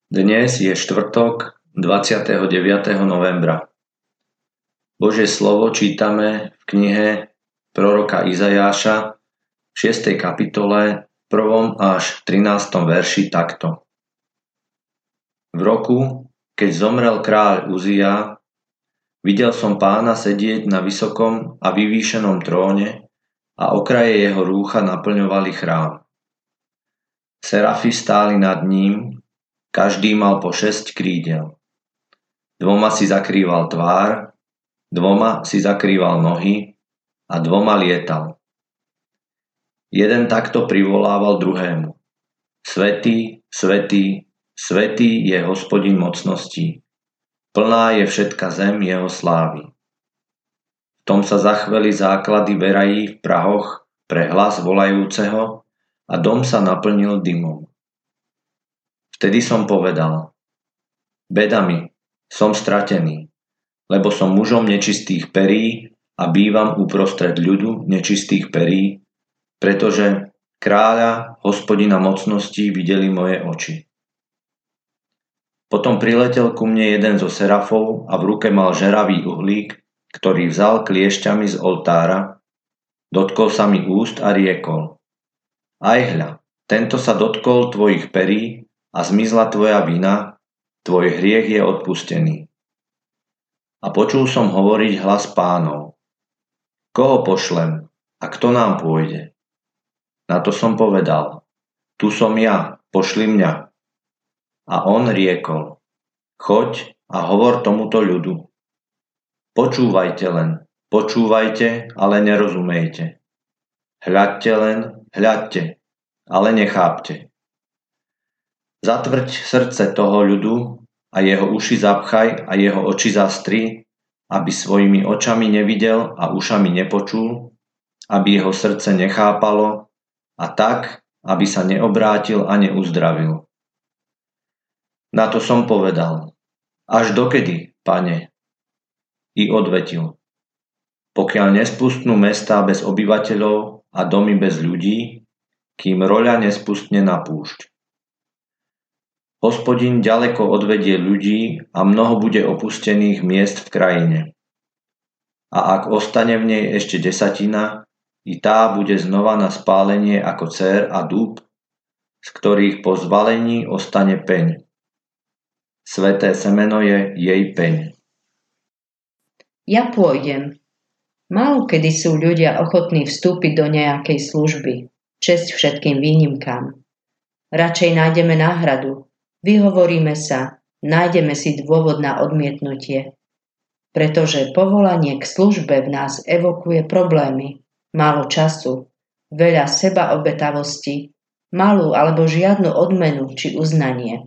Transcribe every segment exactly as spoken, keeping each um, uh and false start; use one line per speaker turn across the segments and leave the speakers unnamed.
Dnes je štvrtok dvadsiateho deviateho novembra. Božie slovo čítame v knihe proroka Izajáša v šiestej kapitole prvom až trinástom verši takto. V roku, keď zomrel kráľ Uzia, videl som Pána sedieť na vysokom a vyvýšenom tróne a okraje jeho rúcha naplňovali chrám. Serafi stáli nad ním, každý mal po šesť krídel. Dvoma si zakrýval tvár, dvoma si zakrýval nohy a dvoma lietal. Jeden takto privolával druhému. Svätý, svätý, svätý je Hospodin mocností. Plná je všetka zem jeho slávy. V tom sa zachveli základy verají v prahoch pre hlas volajúceho a dom sa naplnil dymom. Vtedy som povedal, beda mi, som stratený, lebo som mužom nečistých perí a bývam uprostred ľudu nečistých perí, pretože kráľa, Hospodina mocností videli moje oči. Potom priletel ku mne jeden zo serafov a v ruke mal žeravý uhlík, ktorý vzal kliešťami z oltára, dotkol sa mi úst a riekol, aj hľa, tento sa dotkol tvojich perí, a zmizla tvoja vina, tvoj hriech je odpustený. A počul som hovoriť hlas Pánov. Koho pošlem a kto nám pôjde? Na to som povedal, tu som ja, pošli mňa. A on riekol, choď a hovor tomuto ľudu. Počúvajte len, počúvajte, ale nerozumejte. Hľadte len, hľadte, ale nechápte. Zatvrď srdce toho ľudu a jeho uši zapchaj a jeho oči zastri, aby svojimi očami nevidel a ušami nepočul, aby jeho srdce nechápalo a tak, aby sa neobrátil a neuzdravil. Na to som povedal, až dokedy, Pane? I odvetil, pokiaľ nespustnú mestá bez obyvateľov a domy bez ľudí, kým roľa nespustne na púšť. Hospodin ďaleko odvedie ľudí a mnoho bude opustených miest v krajine. A ak ostane v nej ešte desatina, i tá bude znova na spálenie ako cér a dúb, z ktorých po zvalení ostane peň. Sveté semeno je jej peň.
Ja pôjdem. Málo kedy sú ľudia ochotní vstúpiť do nejakej služby. Česť všetkým výnimkám. Radšej nájdeme náhradu. Vyhovoríme sa, nájdeme si dôvod na odmietnutie. Pretože povolanie k službe v nás evokuje problémy, málo času, veľa sebaobetavosti, malú alebo žiadnu odmenu či uznanie.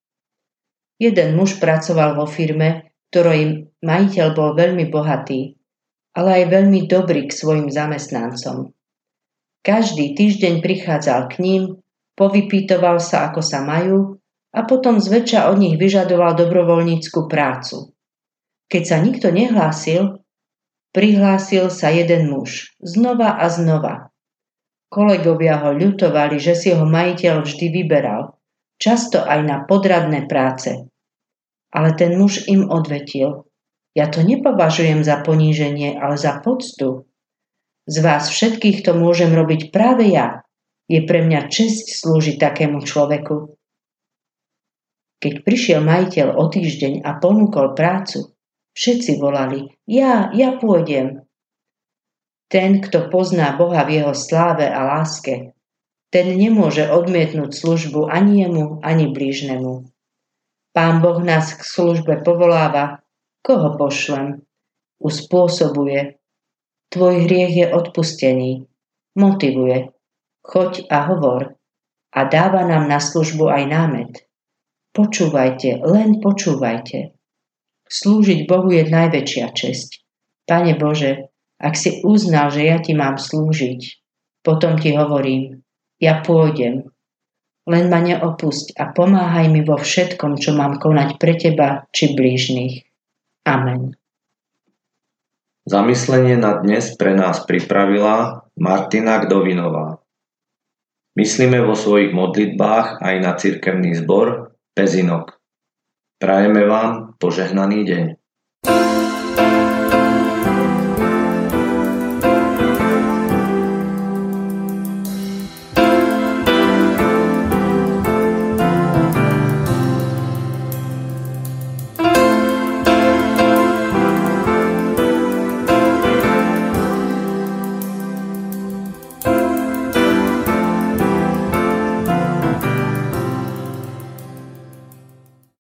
Jeden muž pracoval vo firme, ktorej majiteľ bol veľmi bohatý, ale aj veľmi dobrý k svojim zamestnancom. Každý týždeň prichádzal k ním, povypýtoval sa, ako sa majú, a potom zväčša od nich vyžadoval dobrovoľnícku prácu. Keď sa nikto nehlásil, prihlásil sa jeden muž, znova a znova. Kolegovia ho ľutovali, že si ho majiteľ vždy vyberal, často aj na podradné práce. Ale ten muž im odvetil, ja to nepovažujem za poníženie, ale za poctu. Z vás všetkých to môžem robiť práve ja. Je pre mňa česť slúžiť takému človeku. Keď prišiel majiteľ o týždeň a ponúkol prácu, všetci volali, ja, ja pôjdem. Ten, kto pozná Boha v jeho sláve a láske, ten nemôže odmietnúť službu ani jemu, ani blížnemu. Pán Boh nás k službe povoláva, koho pošlem, uspôsobuje. Tvoj hriech je odpustený, motivuje, choď a hovor a dáva nám na službu aj námet. Počúvajte, len počúvajte. Slúžiť Bohu je najväčšia česť. Pane Bože, ak si uznal, že ja ti mám slúžiť, potom ti hovorím, ja pôjdem. Len ma neopusť a pomáhaj mi vo všetkom, čo mám konať pre teba či blížnych. Amen.
Zamyslenie na dnes pre nás pripravila Martina Gdovinová. Myslíme vo svojich modlitbách aj na cirkevný zbor Pezinok. Prajeme vám požehnaný deň.